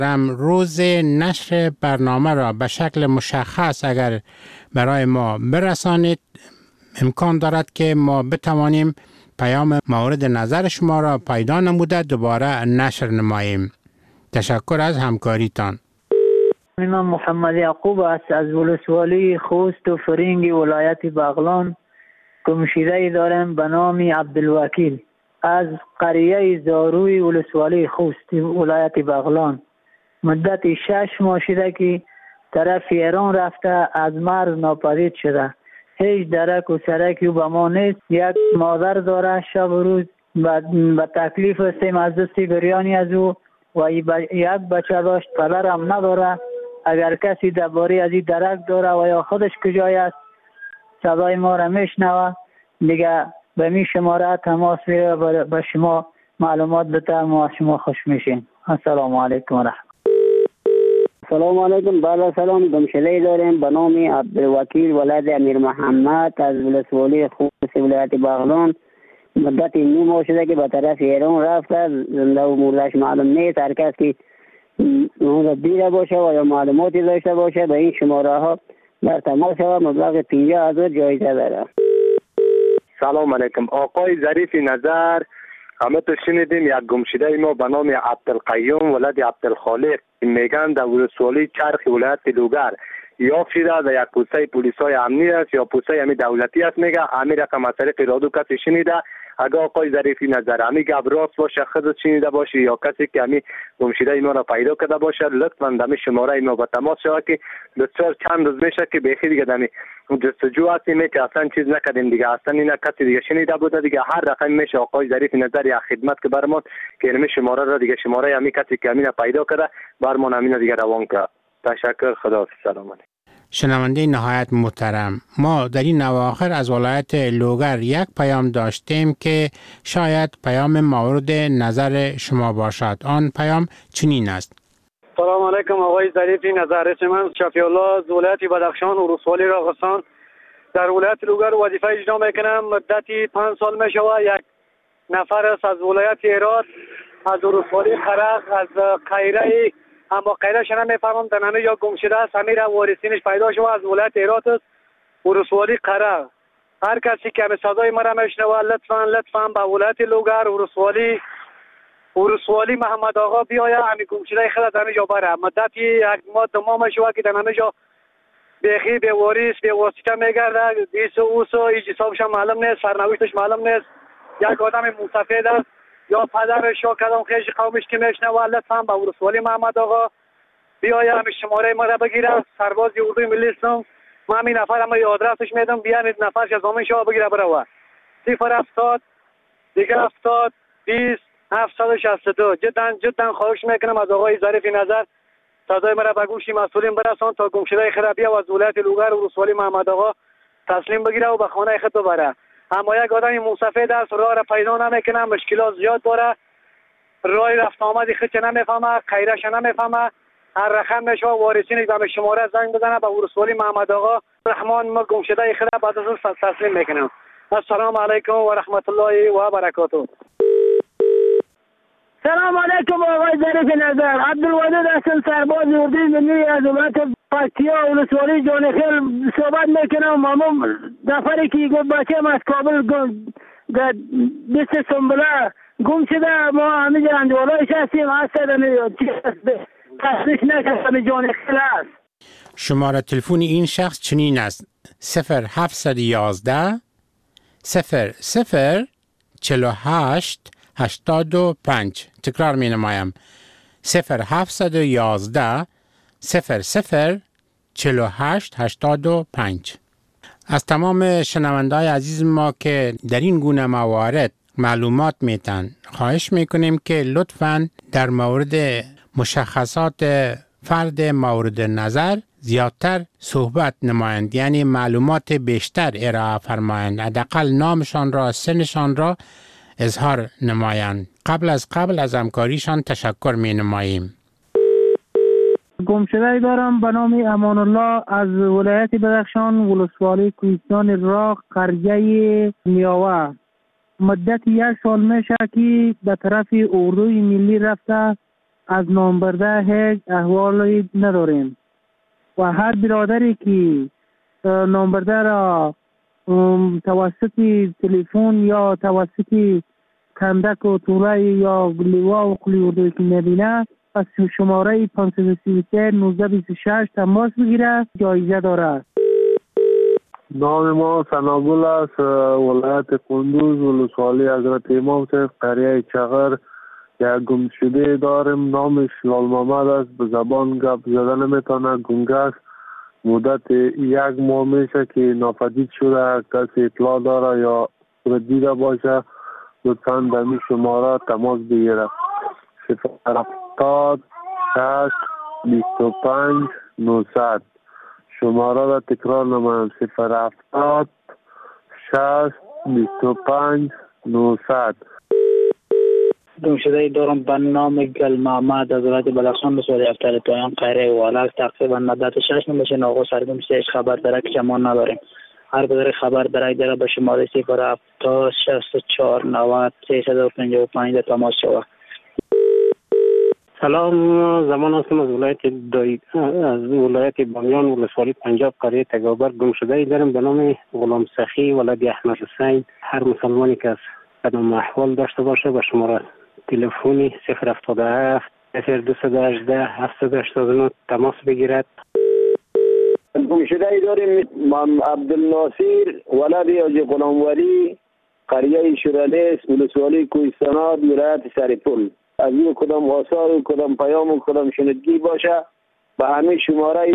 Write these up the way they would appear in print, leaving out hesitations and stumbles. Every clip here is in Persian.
روز نشر برنامه را به شکل مشخص اگر برای ما برسانید امکان دارد که ما بتوانیم پیام مورد نظر شما را پیدا نموده دوباره نشر نماییم. تشکر از همکاریتان. من محمد یعقوب است از ولسوالی خوست و فرنگ ولایت بغلان. گمشیده دارم به نام عبدالوکیل از قریه زاروی ولسوالی خوست ولایت بغلان. مدت 6 ماه شده که طرف ایران رفته از مرز ناپدید شده. هیچ درک و سرکی به ما نیست. یک مادر داره شب و روز به تکلیف هستیم از دست گریانی از او و یک بچه داشت پدرم نداره. اگر کسی درباره از این درک داره و یا خودش کجای است صدای ما را میشنوه دیگه به می شماره تماس میره به شما معلومات بده. ما شما خوش میشین. السلام علیکم و رحمت. سلام علیکم. بالا سلام. گمشده داریم به نام عبدالوکیل ولد امیر محمد از ولسوالی خوست ولایت بغلان. مدت 9 ماه شده که به طرف ایران رفته. زنده و مردش معلوم نیست. هر کس که اون دیده باشه و یا معلوماتی داشته باشه به این شماره ها در تماس و مبلغ 50,000 جایزه داره. سلام علیکم. آقای ظریف نظر، همه تو شنیدیم یک گمشده ما به نام عبدالقیوم ولد عبدالخالق میگن در ولسوالی چرخ ولایت لوگر یا شده در یک پوسته پلیسای امنی است یا پوسته همی دولتی است. میگه امیر رقم از طریق رادیو کسی شنیده. اگر آقای ظریفی نظر همی گپ راست باشه خود شنیده باشه یا کسی که همی گمشده ما را پیدا کرده باشه لطفا دمی شماره ما با تماس شود که بسیار چند روز میشه که بخیر دیگه دمی جستجو هستیم که اصلا چیز نکردیم دیگه. اصلا اینا کسی دیگه شنیده بوده دیگه. هر رقم میشه آقای ظریفی نظر یا خدمت که برمان که این شماره را دیگه شماره همی کسی که همی پیدا کرده برمان همی دیگه روان کرد. تشکر. خدا. سلام علیکم. شنونده نهایت محترم، ما در این اواخر از ولایت لوگر یک پیام داشتیم که شاید پیام مورد نظر شما باشد. آن پیام چنین است: سلام علیکم آقای ظریفی نظر. اسم من شفیع الله از ولایت بدخشان و ولسوالی راغستان در ولایت لوگر وظیفه اجرا میکنم. مدتی 5 سال میشود. یک نفر است از ولایت هرات از ولسوالی خرق از قیره، اما قیرش نمیفهمم در همه جا گمشده است. امیر وارثینش پیدا شده از ولایت هرات است ولسوالی قره. هر کسی که صدای مرا میشنوه لطفاً به ولایت لوگر ولسوالی محمد آقا بیاید همین گمشده خود در همه جا بره. مدتی 1 ماه 2 ماه میشود که در همه جا بخی به وارث به واسطه میگرده. اوسو هیچ حسابش معلوم نیست، سرنوشتش معلوم نیست. یک آدم مسافر است یا پدرش یا کدام خیش قومش که میشنوه لطفاً به ولسوالی محمد آقا بیاید همین شماره ما را بگیره. سرباز اردوی ملی هستم. من همین نفر هم آدرسش میدم بیاین نفرش از زمان شما بگیره بروه. 070 دیگه 70 20 762. جدا خواهش میکنم از آقای ظریف نظر صدای مرا به گوش مسئولین برسان تا گمشده خود بیا و از ولایت لوگر و ولسوالی محمد آقا تسلیم بگیره و به خانه خود ببره. اما یک آدم مسافر است راه را پیدا نمیکنه، مشکلات زیاد داره، راه رفت آمدی خودش نمیفهمه، خیرش نمیفهمه. هر رقم میشه وارثینش به شماره زنگ بزنه به ولسوالی محمد آقا رحمان ما گمشده خود بعد از اون تسلیم میکنم. السلام علیکم و رحمت الله و برکاته. سلام علیکم آقای ظریف نظر. عبدالودود هستم، سرباز اردوی ملی از ولایت پکتیا و ولسوالی جانخیل صحبت میکنم. مامون نفری که گفت بچه‌م از کابل در دست سنبله گم شده. ما همه جا اندوالایش هستیم. تصریح نکردم جانخیل است. شماره تلفن این شخص چنین است: 0711 00 48 85. تکرار می نمایم: 0711 00 48 85. از تمام شنونده‌های عزیز ما که در این گونه موارد معلومات میتن خواهش میکنیم که لطفاً در مورد مشخصات فرد مورد نظر زیادتر صحبت نمایند، یعنی معلومات بیشتر ارائه فرمایند. حداقل نامشان را، سنشان را اظهار نمایند. قبل از همکاریشان تشکر می نماییم. گمشده دارم به نام امان الله از ولایت بدخشان ولسوالی کوهستان راغ قریه نیاوه. مدت 1 سال میشه که به طرف اردوی ملی رفته از نامبرده هیچ احوالی نداریم و هر برادری که نامبرده را توسط تلفن یا توسط کندک و توله یا لیوا و قلیوردوی که میبینه از شماره 533 1926 تماس بگیره، جایزه داره. نام ما سناگل است، ولایت کندوز، ولسوالی حضرت امام صاحب، قریه چغر. یک گمشده داریم، نامش لال محمد است، به زبان گپ زده نمیتونه، گنگ است. مدت 1 ماه میشه که ناپدید شده. کسی اطلاع داره یا دیده باشه لطفاً در این شماره تماس بگیره. 070 60 25 900. شماره را تکرار نمایم. 070 60 25 900. گمشده دارم به نام گل محمد از ولایت بلخشان به سوی افتر پایان قهره والک. تقریبا مدت 6 میشه ناقص سرگمشتهش خبر داره که ما نداریم. هر بدر خبر داره به شماره 070 64 90 355 تماس شود. سلام، زمان هستم از ولایت بامیان، ولسوالی پنجاب، قریه تگاور. گمشده دارم به نام غلام سخی ولد احمد حسین. هر مسلمانی که از قدم احوال داشته باشه به شماره تلفنی 077 0218 789 تماس بگیرد. گمشده داریم عبدالناصر ولد حاجی غلام ولی، قریه شورالیس، ولسوالی کوهستانات، ولایت سرپل. از این کدام آثار و کدام پیام و کدام شنیدگی باشه به همین شماره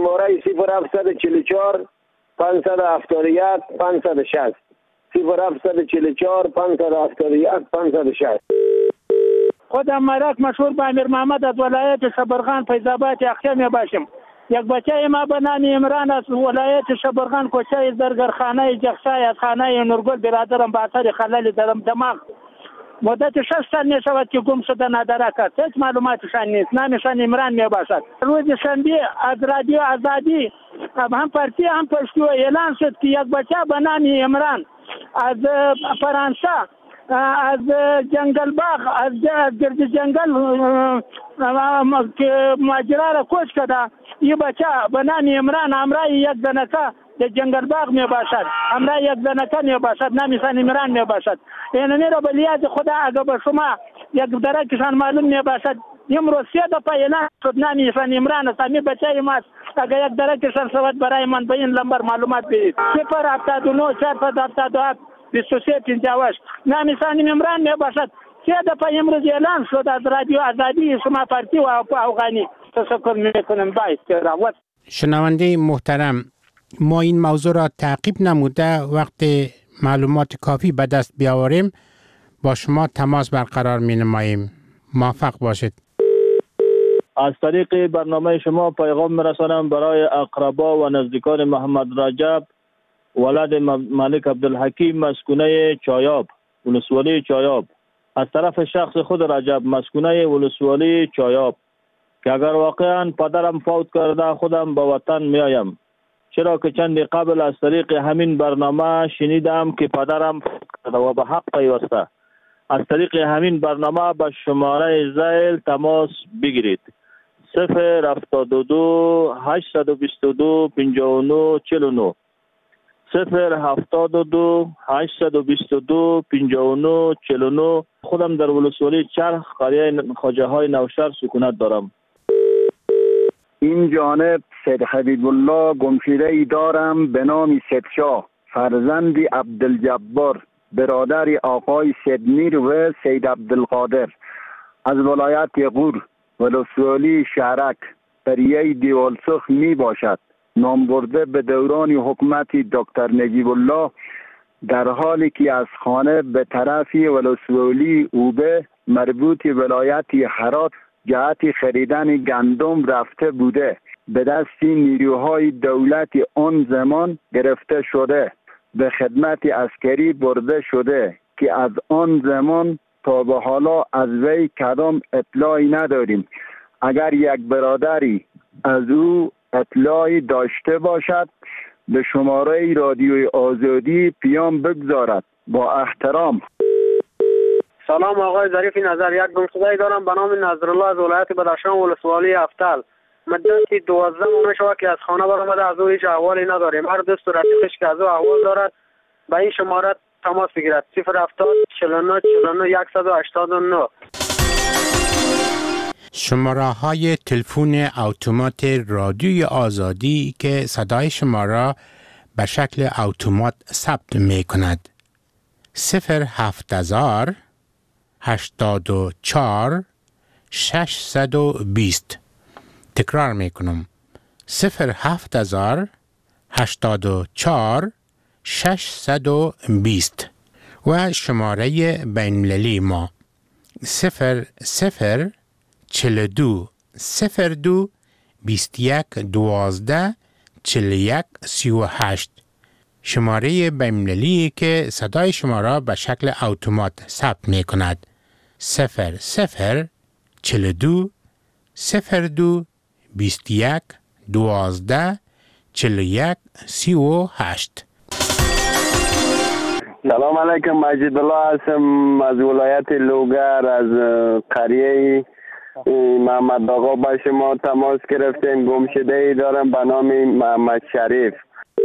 0744 571 560 0744 571 560. خودم مرک مشهور به امیر محمد از ولایت شبرغان فیض‌آباد یخچه می باشم. یک بچه ما به نام عمران از ولایت شبرغان کوچه زرگرخانه جخشای از خانه نورگل برادرم به اثر خلل دماغ مدت 6 سال می شود که گم شده ندارد. هیچ معلوماتشان نیست. نامشان عمران می باشد. روز شنبه از رادیو آزادی هم پارتی هم پشتو اعلان شد که یک بچه به نام عمران از فرانسه از جنگل باغ از گرد جنگل که ماجرا را کوچ کرده. این بچه به نام عمران همراه یک زنکه در جنگل باغ می باشد. همراه یک زنکه می باشد. نامشان عمران می باشد. اینمی را به لیاز خدا اگر به شما یک درکشان معلوم می باشد. امروز 3 دفعه اعلان شد نامشان عمران است. همین بچه ماست. اگر یک درکشان شود برای من به این لمبر معلومات بدید. 079 477 23 58. نامشان عمران می باشد. 3 دفعه امروز اعلان شد از رادیو آزادی شما پارتی و افغانی. تشکر میکنم. باید روات. شنونده محترم، ما این موضوع را تعقیب نموده وقتی معلومات کافی به دست بیاوریم با شما تماس برقرار می نماییم. موفق باشید. از طریق برنامه شما پیغام میرسانم برای اقربا و نزدیکان محمد رجب ولد ملک عبدالحکیم مسکونه چایاب، ولسوالی چایاب، از طرف شخص خود رجب مسکونه ولسوالی چایاب که اگر واقعا پدرم فوت کرده خودم به وطن میایم، چرا که چند قبل از طریق همین برنامه شنیدم که پدرم فوت کرده و به حق پیوسته. از طریق همین برنامه به شماره زیل تماس بگیرید. 072 822 59 49 072 822 59 49. خودم در ولسوالی چرخ قریه خواجه های نوشهر سکونت دارم. این جانب سید حبیب الله گمشده ای دارم به نام سید شاه، فرزند عبدالجبار، برادر آقای سید میر و سید عبدالقادر، از ولایت غور، ولسوالی شهرک، قریه دیوالسخ می باشد. نام برده به دوران حکومت دکتر نجیب الله، در حالی که از خانه به طرف ولسوالی اوبه مربوط ولایت هرات جهت خریدن گندم رفته بوده. به دست نیروهای دولت آن زمان گرفته شده، به خدمت عسکری برده شده که از آن زمان تا به حالا از وی کدام اطلاعی نداریم. اگر یک برادری از او اطلاعی داشته باشد به شماره رادیوی آزادی پیام بگذارد. با احترام. سلام آقای ظریف نظر. یک گمشده دارم به نام نظرالله از ولایت بدخشان ولسوالی افتل. مدتی 12 ماه میشود که از خانه برآمده، از او هیچ احوالی نداریم. هر دوست و رفیقش که از او احوال دارد به این شماره تماس بگیرد: 070 49 49 189. شماره های تلفن اتومات رادیوی آزادی که صدای شما را به شکل اتومات ثبت می کند: 070 84 620. تکرار می کنم: 070 84 620. و شماره بین‌المللی ما 00 42 02 21 12 41 38. شماره بین‌المللی که صدای شما را به شکل اتومات ثبت می کند: 00 42 02 21 12 41 38. سلام علیکم، مجید الله هستم از ولایت لوگر، از قریه محمد آقا با شما تماس گرفتیم. گمشده‌ای دارم به نام محمد شریف.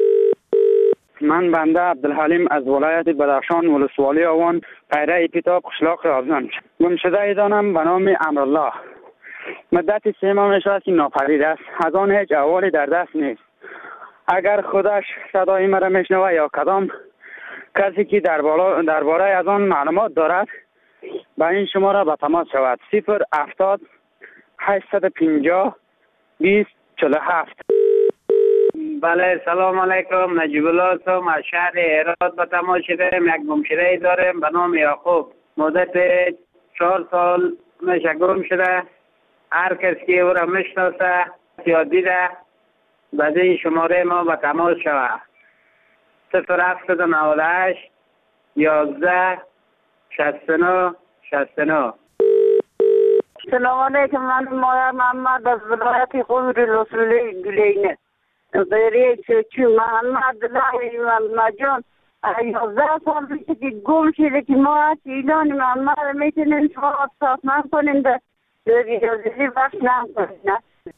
من بنده عبدالحلیم از ولایت بدخشان ولسوالی آوان، پیره پیتاب قشلاق آبزن. گمشده‌ای دارم به نام امرالله. مدت 3 ماه میشود که ناپدید است. از آن هیچ احوالی در دست نیست. اگر خودش صدای مرا میشنوه یا کدام کسی که درباره از آن معلومات دارد به این شماره به تماس شود: 070 850 20 47. بله، سلام علیکم. نجیب الله هستم از شهر هرات به تماس شدم. یک گمشده دارم به نام یعقوب. مدت 4 سال میشه گم شده. هر کسی که او را میشناسه یا دیده بعد این شماره ما به تماس شود: 0798 11 69 69. سلام علیکم. من مادر محمد از ولایت خود رسولی گلینه. غیره چوچو محمد الله محمد جان 11 سال میشه که گم شده که ما از ایلان محمد میتونیم شما ساختمان کنیم در ریاضی بخش نکنیم.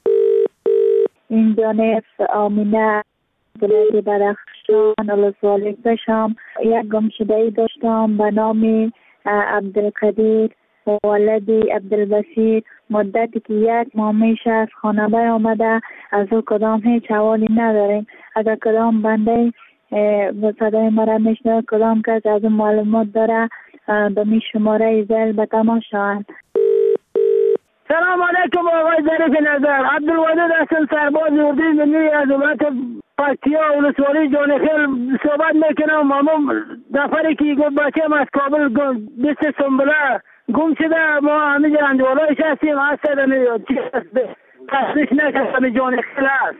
اینجا نفس آمینه ولایت بدخشان ولسوالی بشم. یک گمشده‌ای داشتم به نام عبدالقدیر ولدی عبدالبصیر. مدتی که 1 ماه میشه از خانه برآمده، از او کدام هیچ حوالی نداریم. اگر کدام بنده به صدای مرا میشنوه، کدام کس از اون معلومات داره، به می شماره زل به تماس شوند. سلام علیکم آقای ظریف نظر. عبدالودود هستم، سرباز اردوی ملی از ولایت پکتیا ولسوالی جانخیل صحبت میکنم. همون نفری که گفت بچه‌م از کابل 20 سنبله گم شده، ما همه جا اندوالایش هستیم. هسته نمیاد چی هست تصریح نکردم جانخیل هست.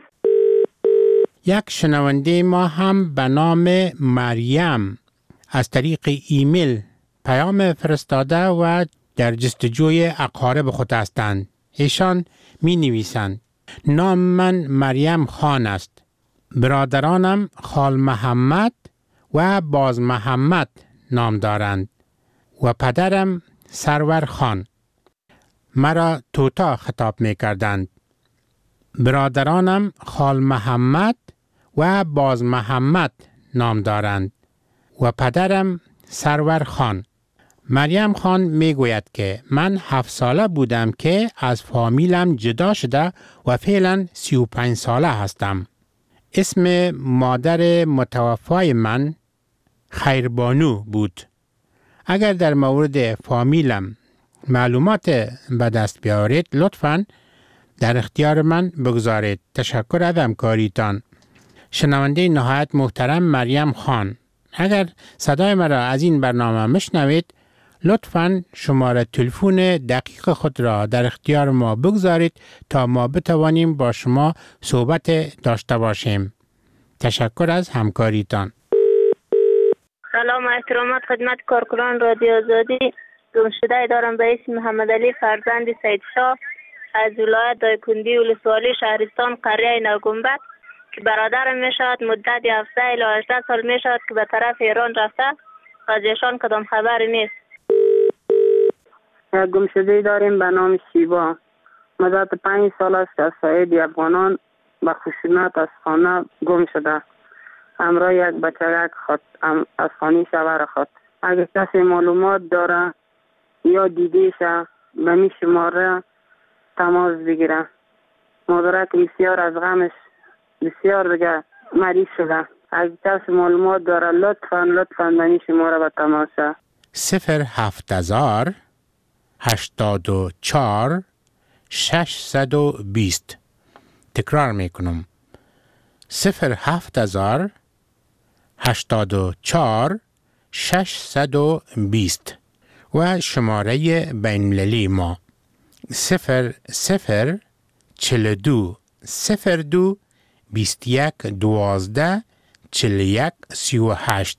یک شنونده ما هم به نام مریم از طریق ایمیل پیام فرستاده و در جستجوی اقارب خود هستند. ایشان می نویسند: نام من مریم خان است. برادرانم خال محمد و باز محمد نام دارند و پدرم سرور خان. مرا توتا خطاب می کردند. برادرانم خال محمد و باز محمد نام دارند و پدرم سرور خان. مریم خان می گوید که من 7 ساله بودم که از فامیلم جدا شده و فعلا 35 ساله هستم. اسم مادر متوفای من خیربانو بود. اگر در مورد فامیلم معلومات به دست بیارید لطفاً در اختیار من بگذارید. تشکر از همکاریتان. شنونده نهایت محترم مریم خان، اگر صدای مرا از این برنامه مشنوید لطفاً شماره تلفن دقیق خود را در اختیار ما بگذارید تا ما بتوانیم با شما صحبت داشته باشیم. تشکر از همکاریتان. سلام و احترامات خدمت کارکنان رادیو آزادی. گمشده دارم به اسم محمد علی فرزند سید شاه از ولایت دایکندی ولسوالی شهرستان قریه نوگنبد که برادرم می شود. مدت 17 الی 18 سال می شود که به طرف ایران رفته و از ایشان کدام خبری نیست. یک گمشده داریم به نام شیبا. مدت 5 سال است از ساید افغانان به خشونت از خانه گم شده. همراه یک بچه‌ک خود از خانه شوهر خود. اگر کسی معلومات داره یا دیدیشه به می شماره تماس بگیره. مادرک بسیار از غمش بسیار دیگه مریض شده. اگر کسی معلومات داره لطفاً به می شماره به تماسه 07000 84 620. تکرار میکنم 07000 84 620 و شماره بین‌المللی ما 0042 02 21 12 41 38.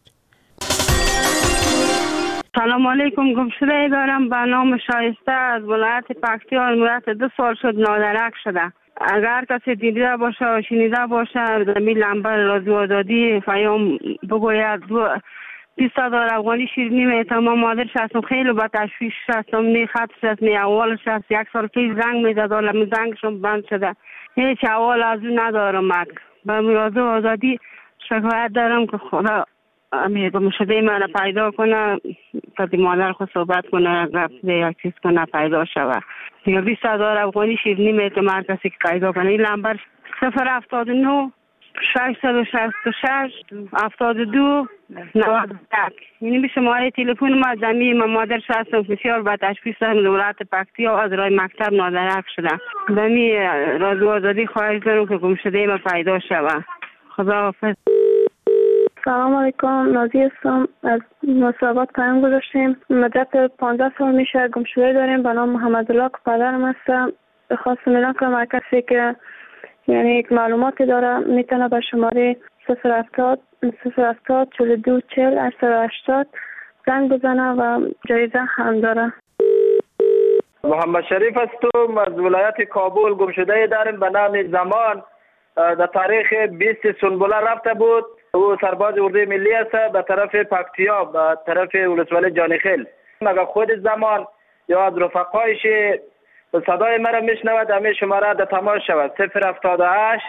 سلام علیکم. گمشده دارم به نام شایسته از ولایت پکتیا. مدت 2 سال شد نادرک شده. اگر کسی دیده باشه و شنیده باشه زمین لنبر رادیو آزادی پیام بگوید. $20 افغانی شیرینی میتم. مادرش هستم خیلی با تشویش هستم. نی خطش هست نی اولش هست. 1 سال پیش زنگ میزد ولی زنگشون بند شده. هیچ اول از اون ندارم. به رادیو آزادی شکایت دارم که خدا گمشده من پیدا کنه تا مادر خود صحبت کنه یک چیز کنه پیدا شوه. دیگه $20 افغانی شیرینی میتم هر کسی که پیدا کنه. این لنبر 079 666 72 91. یعنی به شماره تلفن ما زمین ما مادرش هستم بسیار با تشخیص دولت پکتیا از راه مکتب نادرک شده. زمین رادیو آزادی خواهش دارم که گمشده ما پیدا شوه. خدا حافظ. سلام علیکم. نازی هستم. از مصابات پیام گذاشتیم. مدت 15 سال میشه گمشده داریم به نام محمد الله که پدرم هستم. خواستم اعلام کنم هر کسی که یعنی یک معلوماتی داره میتونه به شماره 070 42 40 880 زنگ بزنه و جایزه هم داره. محمد شریف هستم از ولایت کابل. گمشده داریم به نام زمان. در تاریخ 20 سنبوله رفته بود. او سرباز اردوی ملی است به طرف پکتیا به طرف ولسوالی جانخیل. مگه خود زمان یا از رفقایش صدای مرا میشنود همه شماره در تماس شود 078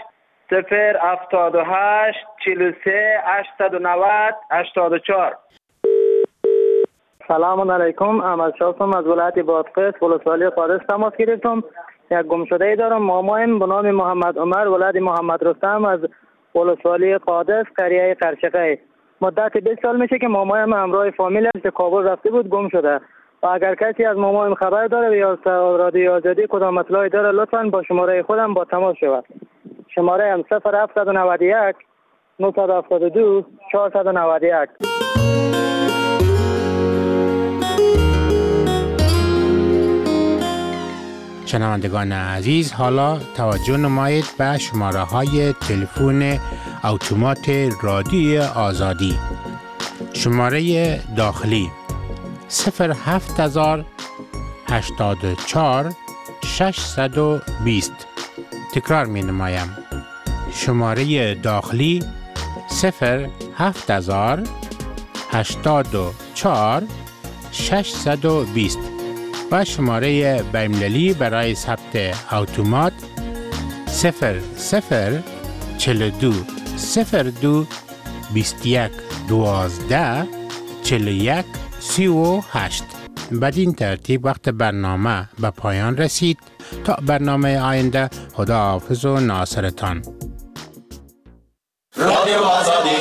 078 43 890 84. سلام علیکم. احمد شاه هستم از ولایت بادغیس ولسوالی قادس تماس گرفتم. یک گمشده ای دارم. مامایم به نام محمد عمر ولد محمد رستم از ولسوالی قادس قریه قرشقه. مدت 20 سال میشه که مامایم همراه فامیل به کابل رفته بود گم شده. و اگر کسی از مامایم خبر داره یا رادیو آزادی کدام اطلاعی داره لطفاً با شماره خودم با تماس شود. شماره هم 0791 972 491. شنوندگان عزیز، حالا توجه نمایید به شماره های تلفن اتومات رادیو آزادی. شماره داخلی 07000 84 620. تکرار می نمایم. شماره داخلی 07000 84 620 و شماره بین‌المللی برای ثبت اتومات 0042 02 21 12 41 38. بدین ترتیب وقت برنامه به پایان رسید. تا برنامه آینده، خدا حافظ و ناصرتان. رادیو آزادی.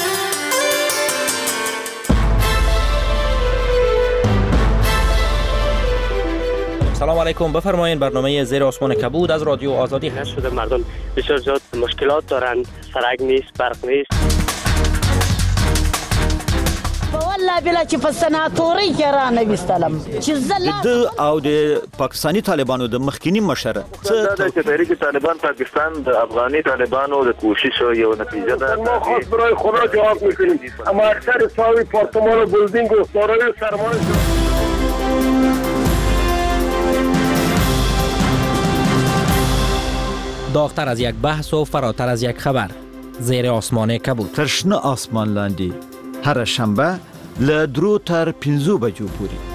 سلام علیکم. بفرمایید. برنامه زیر آسمان کبود از رادیو آزادی هست. شده مردم بسیار زیاد مشکلات دارند. سرک نیست، برق نیست. والله بلا چې په سناتوري کې را نه وستلم چې زلا د او د پاکستانی طالبانو د مخکینی مشره چې تحریک طالبان پاکستان د افغاني طالبانو د کوشش یو نتیجه ده. ما خاص برای خدا جواب میکنیم. اما اکثر ساوی پارتمان و بلدینگ و دارای سرمایه داغتر از یک بحث و فراتر از یک خبر. زیر آسمان کبود. ترشنه آسمان لاندی. هر شنبه ل 2 تر 5 بجو پوری.